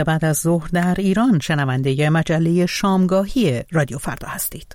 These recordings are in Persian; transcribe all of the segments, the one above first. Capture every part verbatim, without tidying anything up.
بعد از ظهر در ایران شنونده مجله شامگاهی رادیو فردا هستید.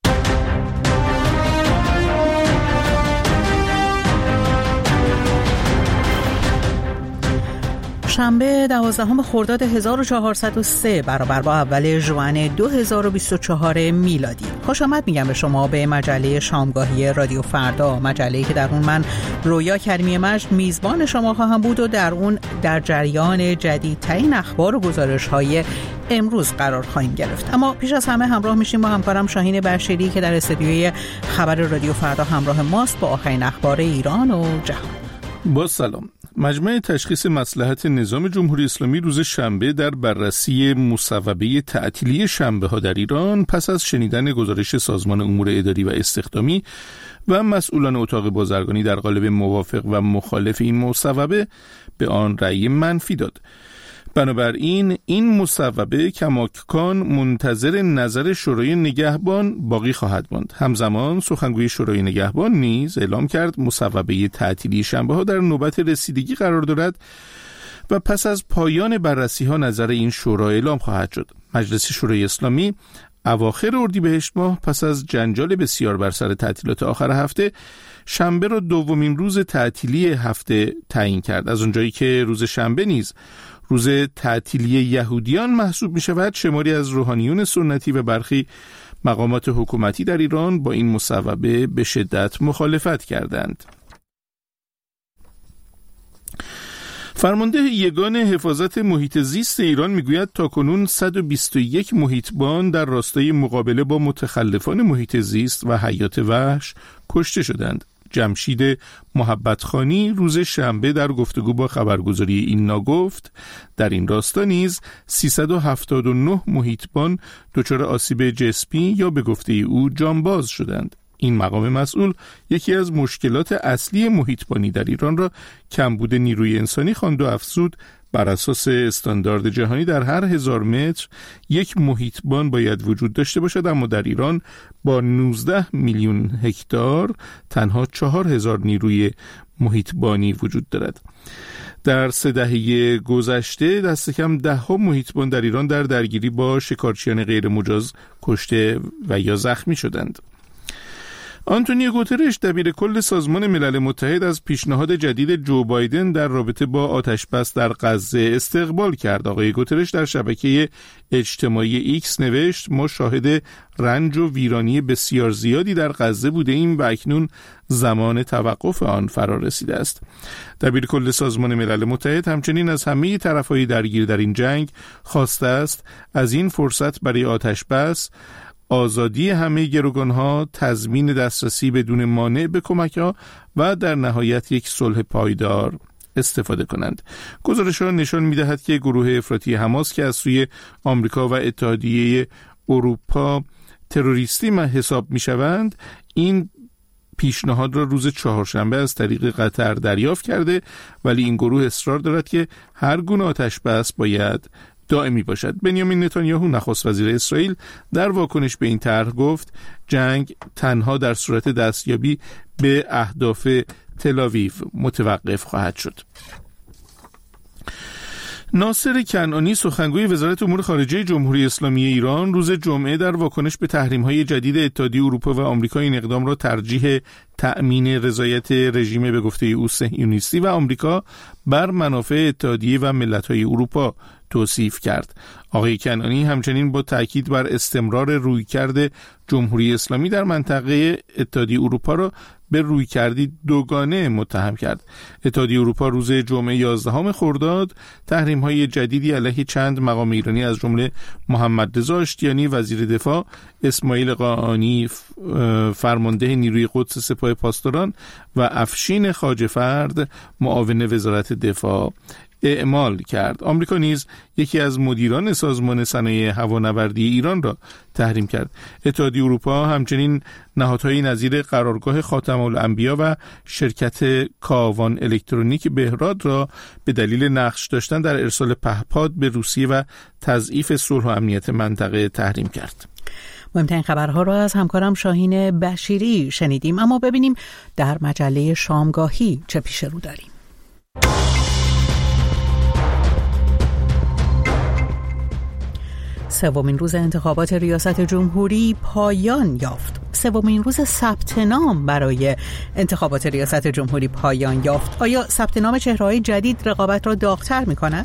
شنبه دوازدهم خرداد هزار و چهارصد و سه برابر با اول ژوئن دو هزار و بیست و چهار میلادی. خوش آمد میگم به شما به مجله شامگاهی رادیو فردا، مجله‌ای که در اون من رویا کریمی مجد میزبان شما خواهم بود و در اون در جریان جدیدترین اخبار و گزارش‌های امروز قرار خواهیم گرفت. اما پیش از همه همراه میشیم با همکارم شاهین بشیری که در استودیوی خبر رادیو فردا همراه ماست با آخرین اخبار ایران و جهان. با سلام. مجمع تشخیص مصلحت نظام جمهوری اسلامی روز شنبه در بررسی مصوبه تعطیلی شنبه ها در ایران پس از شنیدن گزارش سازمان امور اداری و استخدامی و مسئولان اتاق بازرگانی در قالب موافق و مخالف این مصوبه به آن رأی منفی داد. بنابراین این مصوبه کماکان منتظر نظر شورای نگهبان باقی خواهد ماند. همزمان سخنگوی شورای نگهبان نیز اعلام کرد مصوبه تعطیلی شنبه ها در نوبت رسیدگی قرار دارد و پس از پایان بررسی ها نظر این شورا اعلام خواهد شد. مجلس شورای اسلامی اواخر اردیبهشت ماه پس از جنجال بسیار بر سر تعطیلات آخر هفته شنبه را دومین روز تعطیلی هفته تعیین کرد. از اونجایی که روز شنبه نیز روز تعطیلی یهودیان محسوب می شود، شماری از روحانیون سنتی و برخی مقامات حکومتی در ایران با این مصوبه به شدت مخالفت کردند. فرمانده یگان حفاظت محیط زیست ایران میگوید تاکنون صد و بیست و یک محیطبان در راستای مقابله با متخلفان محیط زیست و حیات وحش کشته شدند. جمشید محبتخانی روز شنبه در گفتگو با خبرگزاری اینا گفت در این راستا نیز سیصد و هفتاد و نه محیطبان دچار آسیب جسمی یا به گفته او جانباز شدند. این مقام مسئول یکی از مشکلات اصلی محیطبانی در ایران را کمبود نیروی انسانی خواند و افزود بر اساس استاندارد جهانی در هر هزار متر یک محیطبان باید وجود داشته باشد، اما در ایران با نوزده میلیون هکتار تنها چهار هزار نیروی محیطبانی وجود دارد. در سه دهه گذشته دست کم ده ها محیطبان در ایران در درگیری با شکارچیان غیر مجاز کشته و یا زخمی شدند. آنتونیو گوترش دبیر کل سازمان ملل متحد از پیشنهاد جدید جو بایدن در رابطه با آتش بس در غزه استقبال کرد. آقای گوترش در شبکه اجتماعی ایکس نوشت ما شاهد رنج و ویرانی بسیار زیادی در غزه بوده ایم و اکنون زمان توقف آن فرا رسیده است. دبیر کل سازمان ملل متحد همچنین از همه طرفهای درگیر در این جنگ خواسته است از این فرصت برای آتش بس، آزادی همه گروگانها، تضمین دسترسی بدون مانع به کمک‌ها و در نهایت یک صلح پایدار استفاده کنند. گزارش‌ها نشان می‌دهد که گروه افراطی حماس که از سوی آمریکا و اتحادیه اروپا تروریستی حساب می‌شوند، این پیشنهاد را روز چهارشنبه از طریق قطر دریافت کرده، ولی این گروه اصرار دارد که هر گونه آتش بس باید دائمی باشد. بنیامین نتانیاهو نخست وزیر اسرائیل در واکنش به این طرح گفت جنگ تنها در صورت دستیابی به اهداف تل‌آویو متوقف خواهد شد. ناصر کنعانی سخنگوی وزارت امور خارجه جمهوری اسلامی ایران روز جمعه در واکنش به تحریم‌های جدید اتحادیه اروپا و آمریکا این اقدام را ترجیح تأمین رضایت رژیم به گفته او صهیونیستی و آمریکا بر منافع اتحادیه و ملت‌های اروپا توصیف کرد. آقای کنعانی همچنین با تاکید بر استمرار رویکرد جمهوری اسلامی در منطقه اتحادیه اروپا را به رویکردی دوگانه متهم کرد. اتحادیه اروپا روز جمعه یازدهم خرداد تحریم‌های جدیدی علیه چند مقام ایرانی از جمله محمد رضا اشتیانی وزیر دفاع، اسماعیل قاآنی فرمانده نیروی قدس سپاه پاسداران و افشین خواجه‌فرد معاون وزارت دفاع اعمال کرد. آمریکا نیز یکی از مدیران سازمان صنایع هوانوردی ایران را تحریم کرد. اتحادیه اروپا همچنین نهادهای نظیر قرارگاه خاتم الانبیا و شرکت کاوان الکترونیک بهراد را به دلیل نقش داشتن در ارسال پهپاد به روسیه و تضعیف صلح و امنیت منطقه تحریم کرد. مهمترین خبرها را از همکارم شاهین بشیری شنیدیم، اما ببینیم در مجله شامگاهی چه پیش رو داریم. سومین روز انتخابات ریاست جمهوری پایان یافت. سومین روز ثبت نام برای انتخابات ریاست جمهوری پایان یافت. آیا ثبت نام چهره‌های جدید رقابت را داغ‌تر می‌کند؟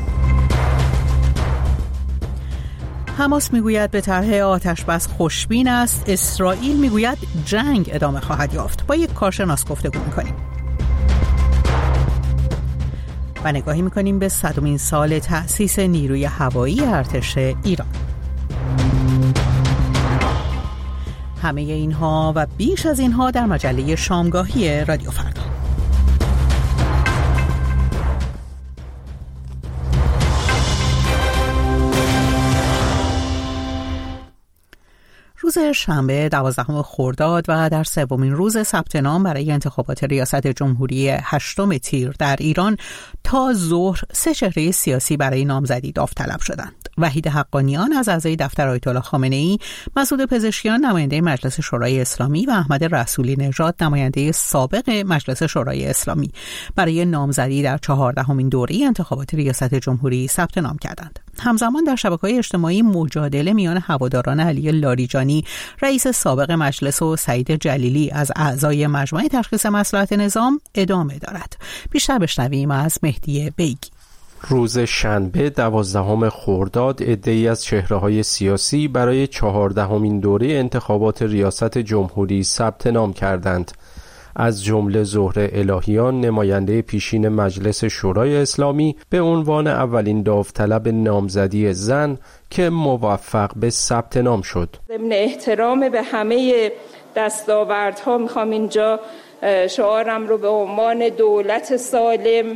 حماس میگوید به طرح آتش بس خوشبین است. اسرائیل میگوید جنگ ادامه خواهد یافت. با یک کارشناس گفتگو می‌کنیم و نگاهی می‌کنیم به صدمین سال تأسیس نیروی هوایی ارتش ایران. همه اینها و بیش از اینها در مجله شامگاهی رادیو فردا. روز شنبه دوازدهم خرداد و در سومین روز ثبت نام برای انتخابات ریاست جمهوری هشتم تیر در ایران تا ظهر سه چهره سیاسی برای نامزدی داوطلب شدند. وحید حقانیان از اعضای دفتر آیت الله خامنه‌ای، مسعود پزشکیان نماینده مجلس شورای اسلامی و احمد رسولی نژاد نماینده سابق مجلس شورای اسلامی برای نامزدی در چهاردهمین دوره انتخابات ریاست جمهوری ثبت نام کردند. همزمان در شبکه‌های اجتماعی مجادله میان هواداران علی لاریجانی رئیس سابق مجلس و سعید جلیلی از اعضای مجمع تشخیص مصلحت نظام ادامه دارد. بیشتر بشنویم از مهدی بیگی. روز شنبه دوازدهم خرداد عده‌ای از چهره‌های سیاسی برای چهاردهمین دوره انتخابات ریاست جمهوری ثبت نام کردند. از جمله زهره الهیان نماینده پیشین مجلس شورای اسلامی به عنوان اولین داوطلب نامزدی زن که موفق به ثبت نام شد. ضمن احترام به همه دستاوردها میخوام اینجا شعارم رو به عنوان دولت سالم،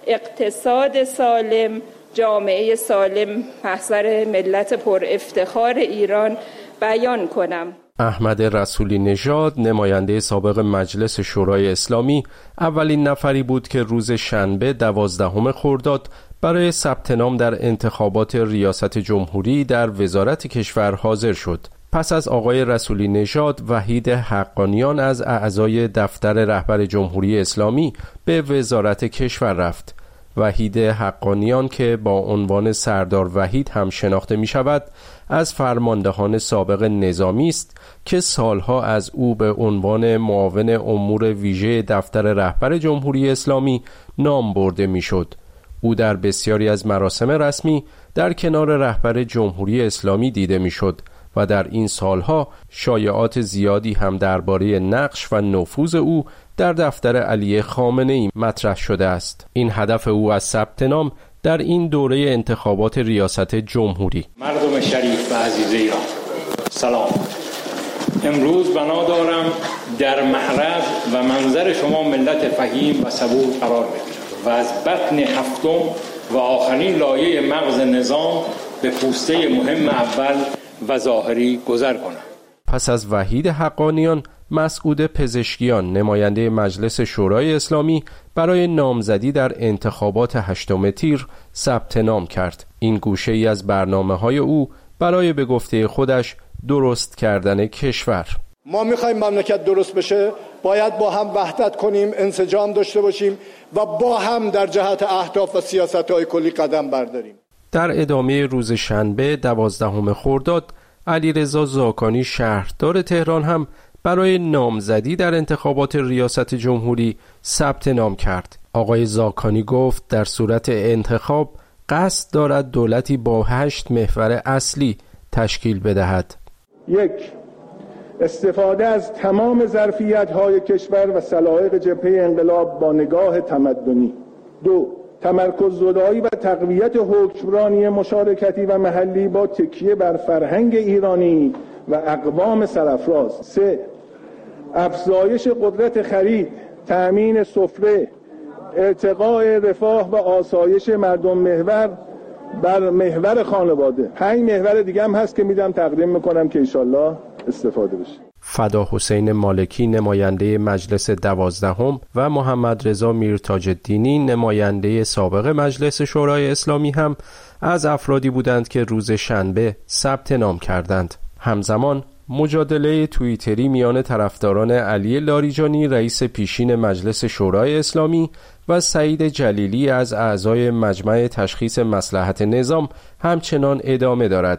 اقتصاد سالم، جامعه سالم محضر ملت پر افتخار ایران بیان کنم. احمد رسولی نژاد نماینده سابق مجلس شورای اسلامی اولین نفری بود که روز شنبه دوازدهم خرداد برای ثبت نام در انتخابات ریاست جمهوری در وزارت کشور حاضر شد. پس از آقای رسولی نژاد، وحید حقانیان از اعضای دفتر رهبر جمهوری اسلامی به وزارت کشور رفت. وحید حقانیان که با عنوان سردار وحید هم شناخته می شود، از فرماندهان سابق نظامی است که سالها از او به عنوان معاون امور ویژه دفتر رهبر جمهوری اسلامی نام برده می شد. او در بسیاری از مراسم رسمی در کنار رهبر جمهوری اسلامی دیده می شد و در این سالها شایعات زیادی هم درباره نقش و نفوذ او در دفتر علی خامنه‌ای مطرح شده است. این هدف او از ثبت نام در این دوره انتخابات ریاست جمهوری. مردم شریف و عزیز ایران، سلام. امروز بنا دارم در محرز و منظر شما ملت فهیم و صبور قرار بگیرم و از بطن هفتم و آخرین لایه مغز نظام به پوسته مهم اول و ظاهری گذر کنم. پس از وحید حقانیان، مسعود پزشکیان نماینده مجلس شورای اسلامی برای نامزدی در انتخابات هشتم تیر ثبت نام کرد. این گوشه ای از برنامه‌های او برای به گفته خودش درست کردن کشور. ما می‌خوایم مملکت درست بشه، باید با هم وحدت کنیم، انسجام داشته باشیم و با هم در جهت اهداف و سیاست‌های کلی قدم برداریم. در ادامه روز شنبه دوازدهم خرداد، علیرضا زاکانی شهردار تهران هم برای نامزدی در انتخابات ریاست جمهوری ثبت نام کرد. آقای زاکانی گفت در صورت انتخاب قصد دارد دولتی با هشت محور اصلی تشکیل بدهد. یک، استفاده از تمام ظرفیت‌های کشور و سلایق جبهه انقلاب با نگاه تمدنی. دو، تمرکز زدایی و تقویت حکمرانی مشارکتی و محلی با تکیه بر فرهنگ ایرانی و اقوام سرافراز. سه، افزایش قدرت خرید، تأمین سفره، ارتقاء رفاه و آسایش مردم محور بر محور خانواده. پنج محور دیگه هم هست که میدم تقدیم میکنم که انشالله استفاده بشه. فدا حسین مالکی نماینده مجلس دوازدهم و محمد رضا میرتاج الدینی نماینده سابق مجلس شورای اسلامی هم از افرادی بودند که روز شنبه ثبت نام کردند. همزمان مجادله توییتری میان طرفداران علی لاریجانی رئیس پیشین مجلس شورای اسلامی و سعید جلیلی از اعضای مجمع تشخیص مصلحت نظام همچنان ادامه دارد.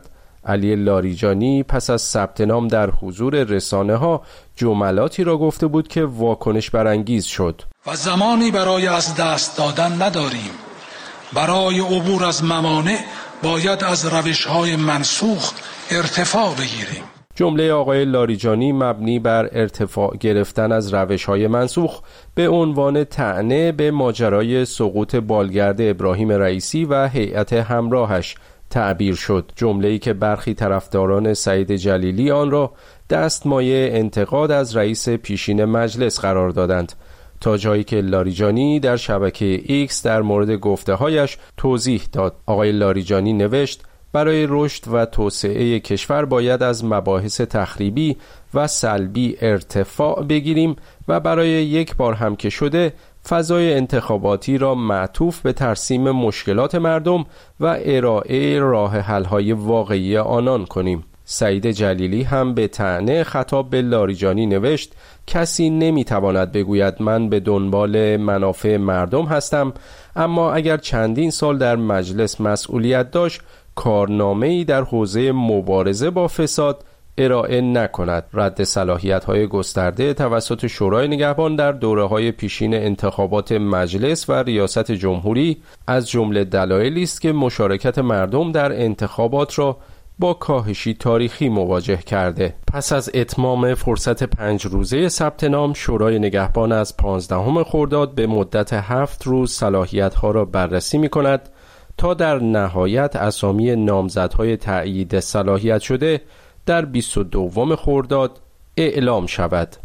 علی لاریجانی پس از ثبت نام در حضور رسانه ها جملاتی را گفته بود که واکنش برانگیز شد. و زمانی برای از دست دادن نداریم. برای عبور از موانع باید از روش‌های منسوخ ارتفاع بگیریم. جمله آقای لاریجانی مبنی بر ارتفاع گرفتن از روش‌های منسوخ به عنوان طعنه به ماجرای سقوط بالگرد ابراهیم رئیسی و هیئت همراهش تعبیر شد. جمله‌ای که برخی طرفداران سعید جلیلی آن را دستمایه انتقاد از رئیس پیشین مجلس قرار دادند، تا جایی که لاریجانی در شبکه ایکس در مورد گفته‌هایش توضیح داد. آقای لاریجانی نوشت: برای رشد و توسعه کشور باید از مباحث تخریبی و سلبی ارتفاع بگیریم و برای یک بار هم که شده فضای انتخاباتی را معطوف به ترسیم مشکلات مردم و ارائه راه حل‌های واقعی آنان کنیم. سعید جلیلی هم به طعنه خطاب به لاریجانی نوشت: کسی نمیتواند بگوید من به دنبال منافع مردم هستم، اما اگر چندین سال در مجلس مسئولیت داشت کارنامه‌ای در حوزه مبارزه با فساد ارائه نکند. رد صلاحیت‌های گسترده توسط شورای نگهبان در دوره‌های پیشین انتخابات مجلس و ریاست جمهوری از جمله دلایلی است که مشارکت مردم در انتخابات را با کاهشی تاریخی مواجه کرده. پس از اتمام فرصت پنج روزه ثبت نام، شورای نگهبان از پانزدهم خرداد به مدت هفت روز صلاحیت‌ها را بررسی می‌کند تا در نهایت اسامی نامزدهای تأیید صلاحیت شده در بیست و دوم خرداد اعلام شود.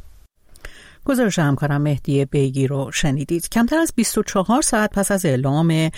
گزارش همکارم مهدی بیگی رو شنیدید. کمتر از بیست و چهار ساعت پس از اعلام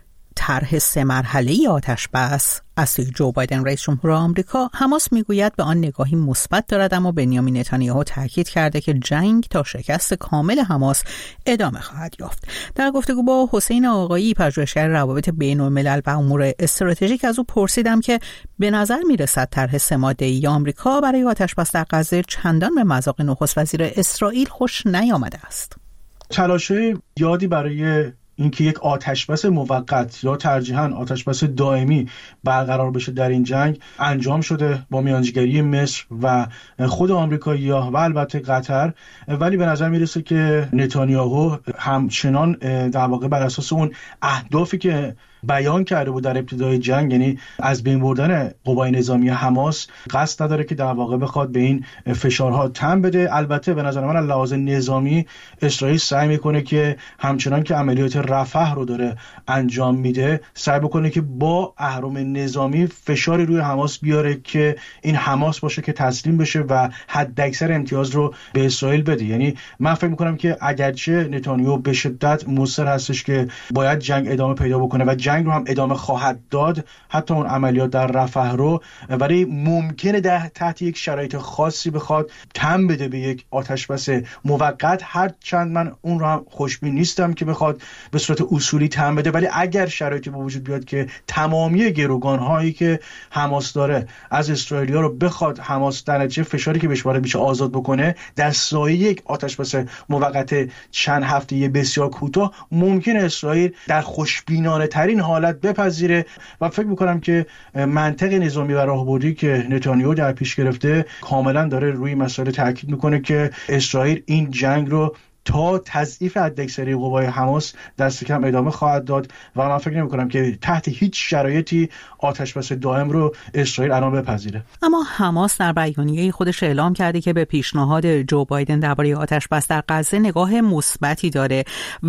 طرح سه مرحله‌ای آتش بس از سوی جو بایدن رئیس جمهور آمریکا، حماس میگوید به آن نگاهی مثبت دارد، اما بنیامین نتانیاهو تاکید کرده که جنگ تا شکست کامل حماس ادامه خواهد یافت. در گفتگو با حسین آقایی، پژوهشگر روابط بین‌الملل و امور استراتژیک، از او پرسیدم که به نظر میرسد طرح سه ماده‌ای آمریکا برای آتش بس در غزه چندان به مذاق نخست وزیر اسرائیل خوش نیامده است. تلاش‌های زیادی برای اینکه یک آتشبس موقت یا ترجیحاً آتشبس دائمی برقرار بشه در این جنگ انجام شده با میانجیگری مصر و خود آمریکایی‌ها و البته قطر، ولی به نظر میرسه که نتانیاهو همچنان در واقع بر اساس اون اهدافی که بیان کرده بود در ابتدای جنگ، یعنی از بین بردن قوای نظامی حماس، قصد نداره که در واقع بخواد به این فشارها تن بده. البته به نظر من از لحاظ نظامی اسرائیل سعی میکنه که همچنان که عملیات رفح رو داره انجام میده، سعی بکنه که با اهرم نظامی فشاری روی حماس بیاره که این حماس باشه که تسلیم بشه و حداکثر امتیاز رو به اسرائیل بده. یعنی من فکر میکنم که اگرچه نتانیاهو به شدت مصر هستش که باید جنگ ادامه پیدا بکنه و جنگ رو هم ادامه خواهد داد، حتی اون عملیات در رفح رو، ولی ممکنه در تحت یک شرایط خاصی بخواد تن بده به یک آتشبس موقت، هر چند من اون رو هم خوشبین نیستم که بخواد به صورت اصولی تن بده، ولی اگر شرایطی به وجود بیاد که تمامی گروگان هایی که حماس داره از اسرائیلیا رو بخواد حماس در نتیجه فشاری که بهش وارد میشه آزاد بکنه در سایه یک آتشبس موقت چند هفته‌ای بسیار کوتاه، ممکنه اسرائیل در خوشبینانه ترین حالت بپذیره و فکر میکنم که منطق نظامی و راهبردی که نتانیاهو در پیش گرفته کاملا داره روی مسائل تاکید میکنه که اسرائیل این جنگ رو تا تضعیف حداکثری قوای حماس دست کم ادامه خواهد داد و من فکر نمی‌کنم که تحت هیچ شرایطی آتشبس دائم رو اسرائیل الان بپذیره. اما حماس در بیانیه خودش اعلام کرده که به پیشنهاد جو بایدن درباره آتشبس در غزه نگاه مثبتی داره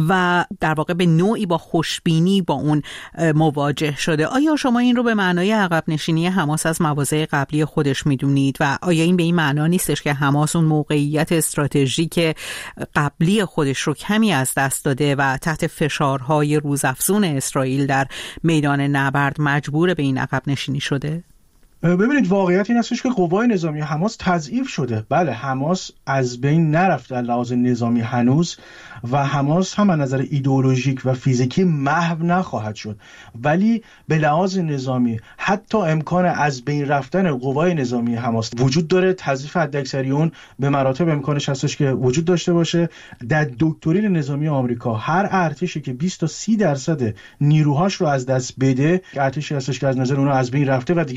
و در واقع به نوعی با خوشبینی با اون مواجه شده. آیا شما این رو به معنای عقب نشینی حماس از مواضع قبلی خودش می‌دونید و آیا این به این معنا نیستش که حماس اون موقعیت استراتژیک قبلی خودش رو کمی از دست داده و تحت فشارهای روزافزون اسرائیل در میدان نبرد مجبور به این عقب نشینی شده؟ ببینید، واقعیت این هستش که قوای نظامی حماس تضعیف شده. بله، حماس از بین نرفته از لحاظ نظامی هنوز و حماس هم از نظر ایدئولوژیک و فیزیکی محو نخواهد شد، ولی به لحاظ نظامی حتی امکان از بین رفتن قوای نظامی حماس وجود داره. تضعیف حداکثری اون به مراتب امکانش هستش که وجود داشته باشه. در دکترین نظامی آمریکا هر ارتشی که بیست تا سی درصد نیروهاش رو از دست بده، ارتشی هستش که از نظر اونها از بین رفته و دیگه قوای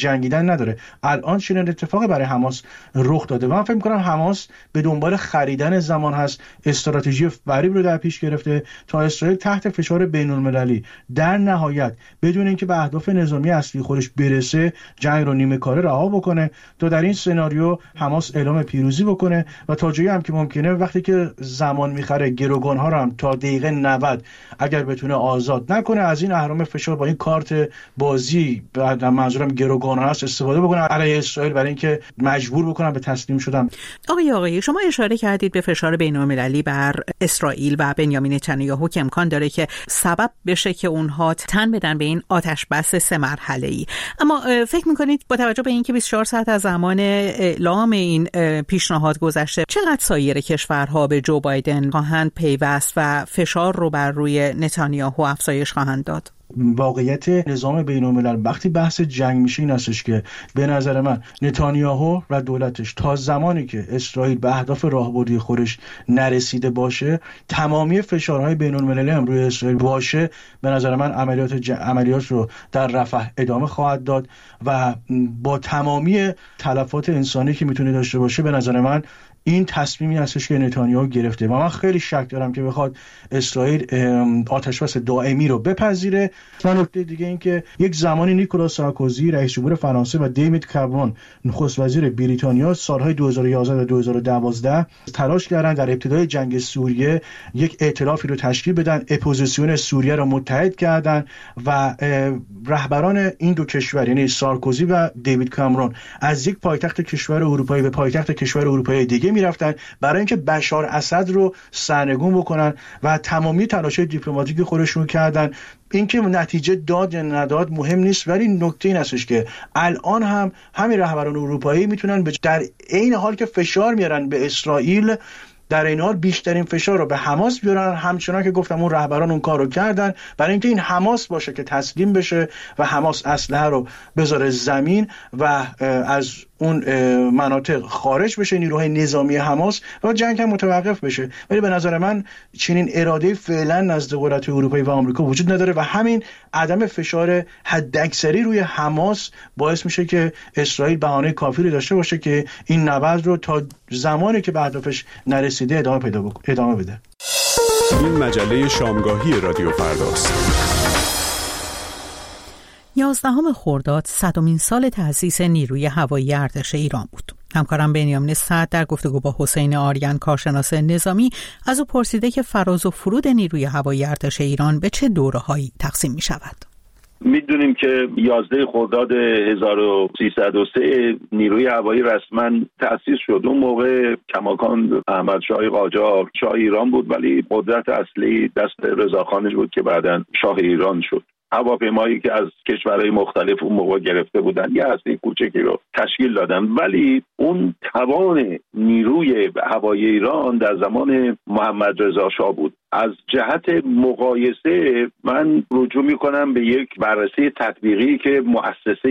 جنگیدن نداره. الان چنین اتفاقی برای حماس رخ داده و من فکر می‌کنم حماس به دنبال خریدن زمان هست، استراتژی فریب رو در پیش گرفته تا اسرائیل تحت فشار بین‌المللی در نهایت بدون اینکه به اهداف نظامی اصلی خودش برسه جنگ رو نیمه کاره رها بکنه تا در این سناریو حماس اعلام پیروزی بکنه و تا جایی هم که ممکنه وقتی که زمان میخره گروگان‌ها رو هم تا دقیقه نود اگر بتونه آزاد نکنه از این اهرام فشار با این کارت بازی بعد منظورم گروگان‌ها هست استفاده بکنه علیه اسرائیل برای اینکه مجبور بکنن به تسلیم شدن. آقای آقایی شما اشاره کردید به فشار بین‌المللی بر اسرائیل و بنیامین نتانیاهو که امکان داره که سبب بشه که اونها تن بدن به این آتش بس سه مرحله‌ای. اما فکر می‌کنید با توجه به اینکه بیست و چهار ساعت از زمان اعلام این پیشنهاد گذشته چقدر سایر کشورها به جو بایدن خواهند پیوست و فشار رو بر روی نتانیاهو افزایش خواهند داد؟ واقعیت نظام بین‌الملل وقتی بحث جنگ میشه این هستش که به نظر من نتانیاهو و دولتش تا زمانی که اسرائیل به اهداف راهبردی خودش نرسیده باشه تمامی فشارهای بین‌المللی هم روی اسرائیل باشه به نظر من عملیات ج... عملیات رو در رفح ادامه خواهد داد و با تمامی تلفات انسانی که میتونه داشته باشه به نظر من این تصمیمی هستش که نتانیاهو گرفته و من خیلی شک دارم که بخواد اسرائیل آتشبس دائمی رو بپذیره. و نکته دیگه این که یک زمانی نیکولاس سارکوزی رئیس جمهور فرانسه و دیوید کامرون نخست وزیر بریتانیا سالهای دو هزار و یازده و دو هزار و دوازده تلاش کردن در ابتدای جنگ سوریه یک ائتلافی رو تشکیل بدن، اپوزیسیون سوریه رو متحد کردن و رهبران این دو کشور یعنی سارکوزی و دیوید کامرون از یک پایتخت کشور اروپایی به پایتخت کشور اروپایی دیگه میرفتن برای اینکه بشار اسد رو سرنگون بکنن و تمامی تلاش‌های دیپلماتیک خودشون کردن. اینکه نتیجه داد یا نداد مهم نیست ولی نکته این هستش که الان هم همین رهبران اروپایی میتونن در عین حال که فشار میارن به اسرائیل در این حال بیشترین فشار رو به حماس بیارن. همچنان که گفتم اون رهبران اون کار رو کردن برای اینکه این حماس باشه که تسلیم بشه و حماس اسلحه رو بذاره زمین و از اون مناطق خارج بشه نیروهای نظامی حماس و جنگ هم متوقف بشه. ولی به نظر من چنین اراده فعلا نزد قدرت اروپایی و آمریکا وجود نداره و همین عدم فشار حداکثری روی حماس باعث میشه که اسرائیل بهانه کافی رو داشته باشه که این نبرد رو تا زمانی که به هدفش نرسیده ادامه پیدا بکنه ادامه بده. این مجله شامگاهی رادیو فرداست. یازدهم خرداد صدمین سال تأسیس نیروی هوایی ارتش ایران بود. همکارم بنیامین سعد در گفتگو با حسین آریان کارشناس نظامی از او پرسیده که فراز و فرود نیروی هوایی ارتش ایران به چه دوره‌هایی تقسیم می‌شود. میدونیم که یازده خرداد هزار و سیصد و سه نیروی هوایی رسما تأسیس شد. اون موقع کماکان احمد شاه قاجار شاه ایران بود ولی قدرت اصلی دست رضاخانش بود که بعداً شاه ایران شد. هواپیمایی که از کشورهای مختلف اون موقع گرفته بودن یه هسته کوچکی رو تشکیل دادن ولی اون توان نیروی هوایی ایران در زمان محمد رضا شاه بود. از جهت مقایسه من رجوع میکنم به یک بررسی تطبیقی که مؤسسه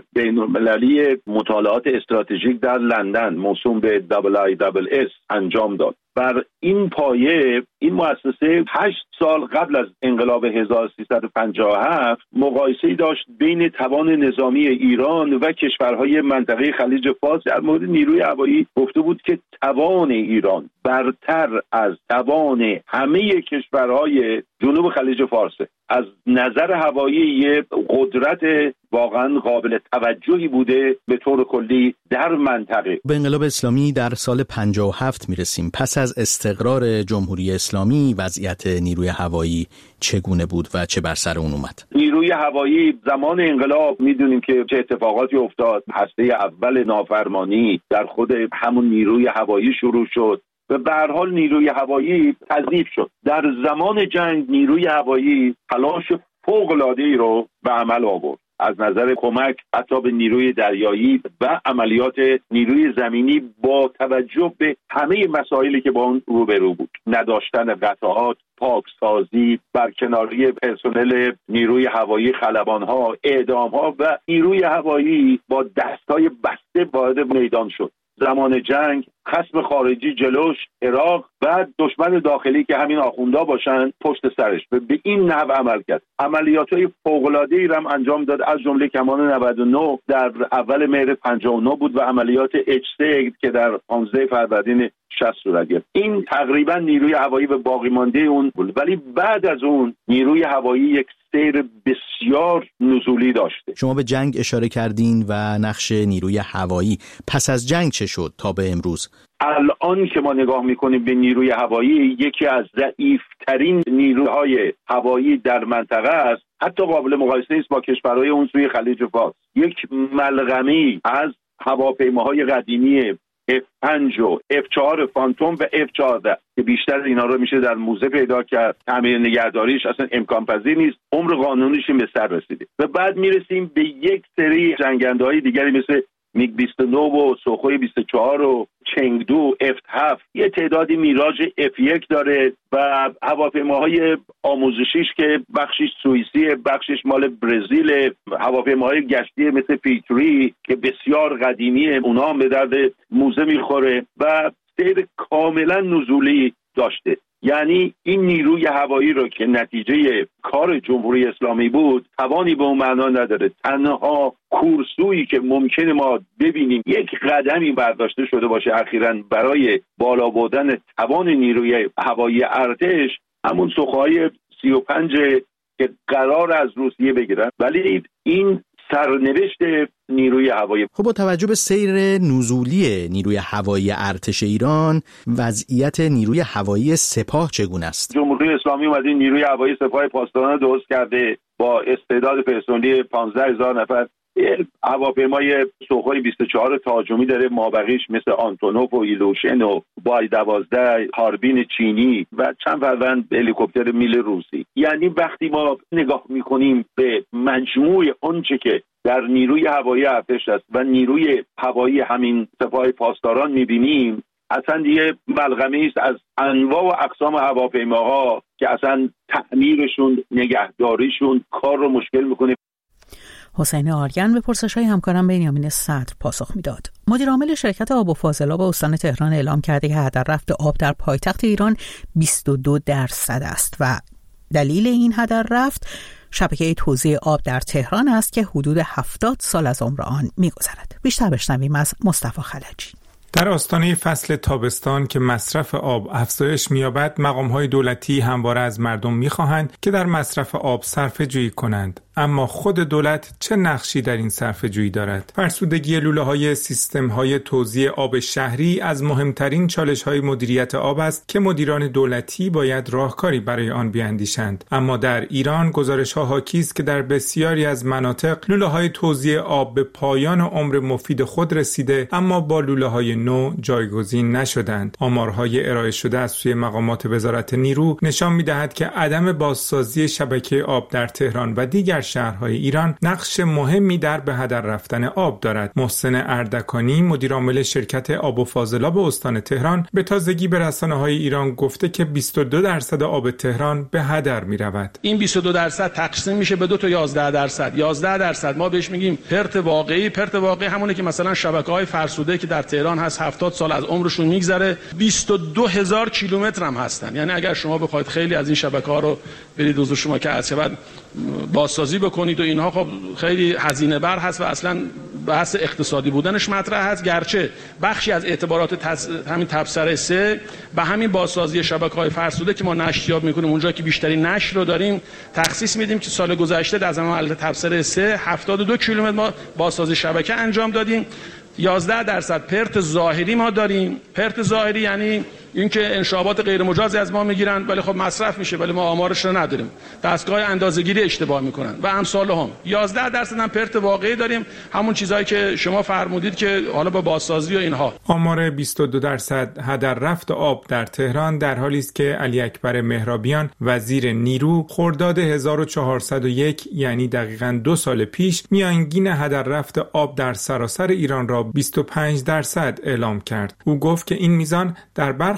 بین‌المللی مطالعات استراتژیک در لندن موسوم به دبل آی دبل اس انجام داد. بر این پایه این مؤسسه هشت سال قبل از انقلاب هزار و سیصد و پنجاه و هفت مقایسه‌ای داشت بین توان نظامی ایران و کشورهای منطقه خلیج فارس. در مورد نیروی هوایی گفته بود که توان ایران برتر از توان همه کشورهای جنوب خلیج فارس. از نظر هوایی یه قدرت واقعا قابل توجهی بوده به طور کلی در منطقه. به انقلاب اسلامی در سال پنجاه و هفت میرسیم. پس از استقرار جمهوری اسلامی وضعیت نیروی هوایی چگونه بود و چه بر سر اون اومد؟ نیروی هوایی زمان انقلاب میدونیم که چه اتفاقاتی افتاد. هسته اول نافرمانی در خود همون نیروی هوایی شروع شد و به هر حال نیروی هوایی تضعیف شد. در زمان جنگ نیروی هوایی تلاش فوق‌العاده‌ای رو به عمل آورد از نظر کمک حتی به نیروی دریایی و عملیات نیروی زمینی با توجه به همه مسائلی که با اون روبرو بود. نداشتن قطعات، پاکسازی، برکناری پرسنل نیروی هوایی، خلبان‌ها، اعدام‌ها و نیروی هوایی با دستای بسته وارد میدان شد. زمان جنگ خصم خارجی جلوش، عراق، و دشمن داخلی که همین آخوندا باشن پشت سرش. به این نحو عمل کرد. عملیات‌های فوق‌العاده‌ای را هم انجام داد، از جمله کمان نود و نه در اول مهر پنجاه و نه بود و عملیات اچ سه که در پانزده فروردین شصت صورت گرفت. این تقریبا نیروی هوایی به باقی مانده اون بود. ولی بعد از اون نیروی هوایی یک سیر بسیار نزولی داشته. شما به جنگ اشاره کردین و نقش نیروی هوایی پس از جنگ چه شد تا به امروز؟ الان که ما نگاه میکنیم به نیروی هوایی، یکی از ضعیف‌ترین نیروهای هوایی در منطقه است. حتی قابل مقایسه نیست با کشورهای اون سوی خلیج فارس. یک ملغمی از هواپیماهای قدیمی اف پنج و اف چهار فانتوم و اف چهارده که بیشتر اینا رو میشه در موزه پیدا کرد، تعمیر نگهداریش اصلا امکان پذیر نیست، عمر قانونیش به سر رسیده. و بعد میرسیم به یک سری جنگنده‌های دیگری مثل میگ بیست و نه و سوخوی بیست و چهار و چنگدو، اف هفت، یه تعدادی میراژ اف یک داره و هواپیماهای آموزشیش که بخشش سوئیسیه، بخشش مال برزیل، هواپیماهای گشتی مثل پیتری که بسیار قدیمیه، اونا هم به درد موزه میخوره و سیر کاملا نزولی داشته. یعنی این نیروی هوایی رو که نتیجه کار جمهوری اسلامی بود توانی به اون معنا نداره. تنها کورسویی که ممکنه ما ببینیم یک قدمی برداشته شده باشه اخیراً برای بالا بردن توان نیروی هوایی ارتش، همون سوخوهای سی و پنج که قرار از روسیه بگیرن. ولی این سرنوشت نیروی هوایی. خب با توجه به سیر نزولی نیروی هوایی ارتش ایران، وضعیت نیروی هوایی سپاه چگونه است؟ جمهوری اسلامی اومده نیروی هوایی سپاه پاسداران درست کرده با استعداد پرسنلی پانزده هزار نفر. هواپیمای سوخوی بیست و چهار تاجومی داره، مابقیش مثل آنتونوف و ایلوشن و بای دوازده هاربین چینی و چند فروند هلیکوپتر میل روسی. یعنی وقتی ما نگاه میکنیم به مجموع آنچه که در نیروی هوایی ارتش است و نیروی هوایی همین سپاه پاسداران میبینیم، اصلا دیگه ملغمه است از انواع و اقسام هواپیماها که اصلا تعمیرشون، نگهداریشون کار رو مشکل میکنه. حسین آریان به پرسش‌های همکارم بنیامین صدر پاسخ میداد. مدیر عامل شرکت آب و فاضلاب استان تهران اعلام کرده که هدر رفت آب در پایتخت ایران بیست و دو درصد است و دلیل این هدر رفت شبکه توزیع آب در تهران است که حدود هفتاد سال از عمر آن می‌گذرد. بیشتر بشنویم از مصطفی خلجی. در آستانه فصل تابستان که مصرف آب افزایش می‌یابد، مقام‌های دولتی همواره از مردم می‌خواهند که در مصرف آب صرفه‌جویی کنند. اما خود دولت چه نقشی در این صرفه‌جویی دارد؟ فرسودگی لوله‌های سیستم‌های توزیع آب شهری از مهمترین چالش‌های مدیریت آب است که مدیران دولتی باید راهکاری برای آن بیاندیشند. اما در ایران گزارش‌ها حاکی است که در بسیاری از مناطق لوله‌های توزیع آب به پایان عمر مفید خود رسیده، اما با لوله‌های نو جایگزین نشدند. آمارهای ارائه شده از سوی مقامات وزارت نیرو نشان می‌دهد که عدم بازسازی شبکه آب در تهران و دیگر شهرهای ایران نقش مهمی در به هدر رفتن آب دارد. محسن اردکانی مدیر عامل شرکت آب و فاضلاب استان تهران به تازگی به رسانه‌های ایران گفته که بیست و دو درصد آب تهران به هدر می‌رود. این بیست و دو درصد تقسیم میشه به دو تا یازده درصد. یازده درصد ما بهش میگیم پرت واقعی. پرت واقعی همونه که مثلا شبکه‌های فرسوده که در تهران هست هفتاد سال از عمرشون میگذره، بیست و دو هزار کیلومتر هم هستن. یعنی اگر شما بخواید خیلی از این شبکه‌ها رو برید حضور شما که از بعد بازسازی بکنید و اینها، خب خیلی هزینه بر هست و اصلا بحث اقتصادی بودنش مطرح هست. گرچه بخشی از اعتبارات تز... همین تبصره سه به همین بازسازی شبکه‌های فرسوده که ما نشریاب میکنیم، اونجا که بیشتری نشر رو داریم تخصیص میدیم که سال گذشته در زمان تبصره سه هفتاد و دو کیلومتر ما بازسازی شبکه انجام دادیم. یازده درصد پرت ظاهری ما داریم. پرت ظاهری یعنی اینکه انشابات غیر مجازی از ما میگیرن ولی خب مصرف میشه ولی ما آمارش رو نداریم، دستگاه اندازه‌گیری اشتباه میکنن و امثال هم. یازده درصد هم پرت واقعی داریم، همون چیزایی که شما فرمودید که حالا با بازسازی و اینها. آمار بیست و دو درصد هدر رفت آب در تهران در حالی است که علی اکبر مهرابیان وزیر نیرو خرداد هزار و چهارصد و یک یعنی دقیقاً دو سال پیش میانگین هدر رفت آب در سراسر ایران را بیست و پنج درصد اعلام کرد. او گفت که این میزان در برخی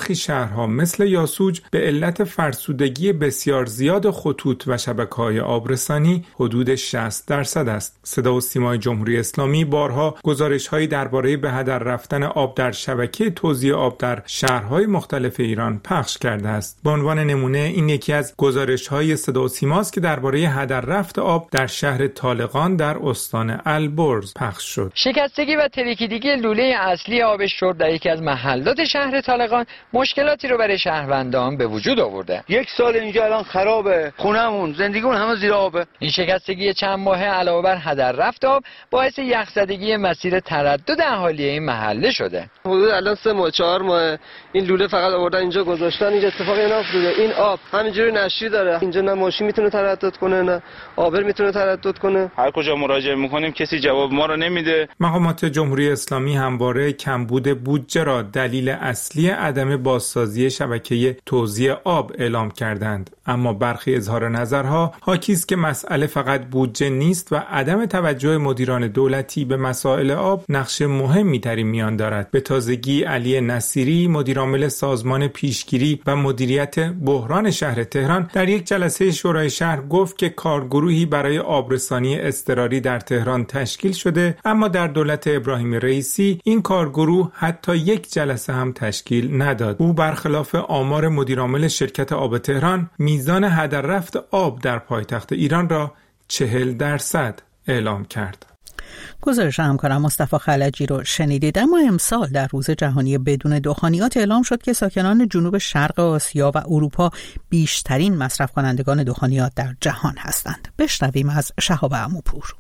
برخی شهرها مثل یاسوج به علت فرسودگی بسیار زیاد خطوط و شبکه‌های آبرسانی حدود شصت درصد است. صدا و سیمای جمهوری اسلامی بارها گزارش‌هایی درباره به هدر رفتن آب در شبکه توزیع آب در شهرهای مختلف ایران پخش کرده است. به عنوان نمونه این یکی از گزارش‌های صدا و سیماست که درباره هدر رفت آب در شهر طالقان در استان البرز پخش شد. شکستگی و ترکیدگی لوله اصلی آب شرب در یکی از محلات شهر طالقان مشکلاتی رو برای شهروندان به وجود آورده. یک سال اینجا الان خرابه، خونمون، زندگیمون همه زیر آبه. این شکستگی چند ماهه علاوه بر هدر رفت آب باعث یخزدگی مسیر تردد اهالی این محله شده. حدود الان سه ماه چهار ماه این لوله فقط آوردن اینجا گذاشتن، اینجا اتفاقی نیفتاده. این آب همینجوری نشری داره، اینجا نه ماشین میتونه تردد کنه نه آبر میتونه تردد کنه. هر کجا مراجعه میکنیم کسی جواب ما رو نمیده. مقامات جمهوری اسلامی همواره کمبود بودجه را دلیل اصلی عدم بازسازی شبکه توزیع آب اعلام کردند، اما برخی اظهار نظرها حاکی است که مسئله فقط بودجه نیست و عدم توجه مدیران دولتی به مسائل آب نقش مهمی در این میان دارد. به تازگی علی نصیری مدیرعامل سازمان پیشگیری و مدیریت بحران شهر تهران در یک جلسه شورای شهر گفت که کارگروهی برای آبرسانی اضطراری در تهران تشکیل شده، اما در دولت ابراهیم رئیسی این کارگروه حتی یک جلسه هم تشکیل نداد. او برخلاف آمار مدیرعامل شرکت آب تهران میزان هدر رفت آب در پایتخت ایران را چهل درصد اعلام کرد. گزارش همکارم مصطفی خلجی رو شنیدید. اما امسال در روز جهانی بدون دخانیات اعلام شد که ساکنان جنوب شرق آسیا و اروپا بیشترین مصرف کنندگان دخانیات در جهان هستند. بشنویم از شهاب عموپور.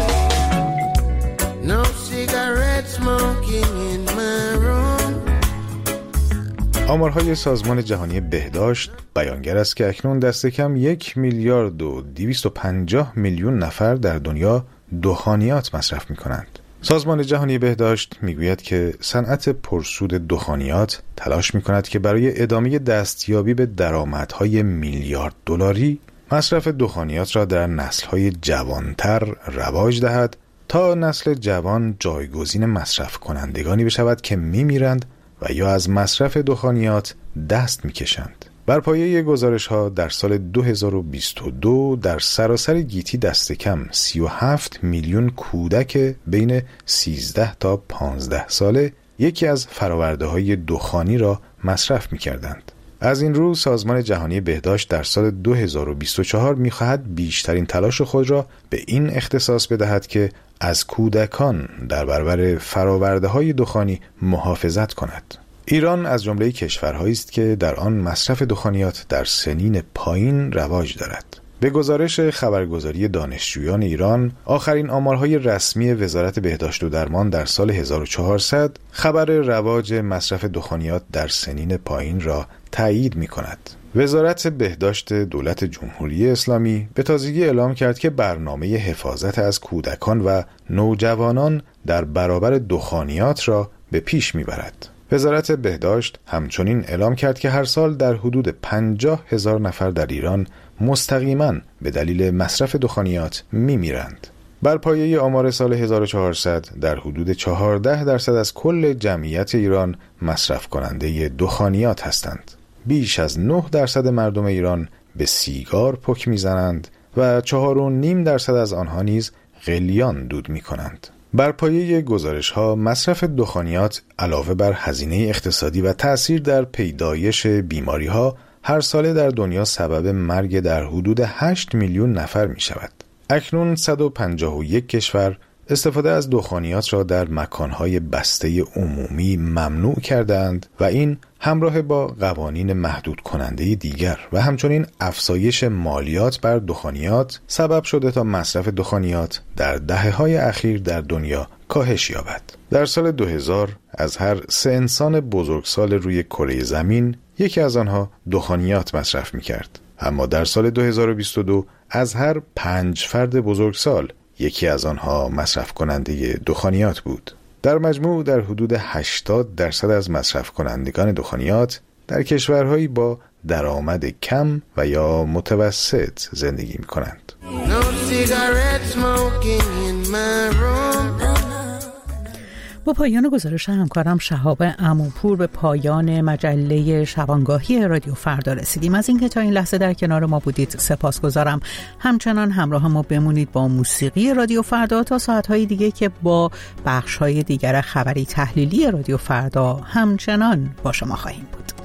No cigarette smoking in my room. آمارهای سازمان جهانی بهداشت بیانگر است که اکنون دست کم یک میلیارد و دویست و پنجاه میلیون نفر در دنیا دخانیات مصرف می کنند. سازمان جهانی بهداشت می گوید که صنعت پرسود دخانیات تلاش می کند که برای ادامه دستیابی به درآمدهای میلیارد دلاری مصرف دخانیات را در نسل‌های جوانتر رواج دهد تا نسل جوان جایگزین مصرف کنندگانی بشود که می میرند و یا از مصرف دخانیات دست می کشند. بر پایه گزارش ها در سال دو هزار و بیست و دو در سراسر گیتی دست کم سی و هفت میلیون کودک بین سیزده تا پانزده ساله یکی از فراورده های دخانی را مصرف می کردند. از این رو سازمان جهانی بهداشت در سال دو هزار و بیست و چهار می خواهد بیشترین تلاش خود را به این اختصاص بدهد که از کودکان در برابر فراورده های دخانی محافظت کند. ایران از جمله کشورهایی است که در آن مصرف دخانیات در سنین پایین رواج دارد. به گزارش خبرگزاری دانشجویان ایران، آخرین آمارهای رسمی وزارت بهداشت و درمان در سال هزار و چهارصد خبر رواج مصرف دخانیات در سنین پایین را تایید می کند. وزارت بهداشت دولت جمهوری اسلامی به تازگی اعلام کرد که برنامه حفاظت از کودکان و نوجوانان در برابر دخانیات را به پیش می برد. وزارت بهداشت همچنین اعلام کرد که هر سال در حدود پنجاه هزار نفر در ایران مستقیما به دلیل مصرف دخانیات می میرند. بر پایه آمار سال هزار و چهارصد در حدود چهارده درصد از کل جمعیت ایران مصرف کننده دخانیات هستند. بیش از نه درصد مردم ایران به سیگار پک میزنند و چهار و نیم درصد از آنها نیز قلیان دود می کنند. بر پایه گزارش‌ها مصرف دخانیات علاوه بر هزینه اقتصادی و تأثیر در پیدایش بیماری‌ها هر ساله در دنیا سبب مرگ در حدود هشت میلیون نفر می شود. اکنون صد و پنجاه و یک کشور استفاده از دخانیات را در مکانهای بسته عمومی ممنوع کردند و این همراه با قوانین محدود کننده دیگر و همچنین افزایش مالیات بر دخانیات سبب شده تا مصرف دخانیات در دهه‌های اخیر در دنیا کاهش یابد. در سال دو هزار از هر سه انسان بزرگسال روی کره زمین یکی از آنها دخانیات مصرف می‌کرد. اما در سال دو هزار و بیست و دو از هر پنج فرد بزرگسال یکی از آنها مصرف کننده دخانیات بود. در مجموع در حدود هشتاد درصد از مصرف کنندگان دخانیات در کشورهایی با درآمد کم و یا متوسط زندگی می کنند. با پایان گزارش همکارم شهاب عموپور به پایان مجله شبانگاهی رادیو فردا رسیدیم. از اینکه تا این لحظه در کنار ما بودید سپاسگزارم. همچنان همراه ما بمونید با موسیقی رادیو فردا تا ساعت‌های دیگه که با بخش‌های دیگر خبری تحلیلی رادیو فردا همچنان با شما خواهیم بود.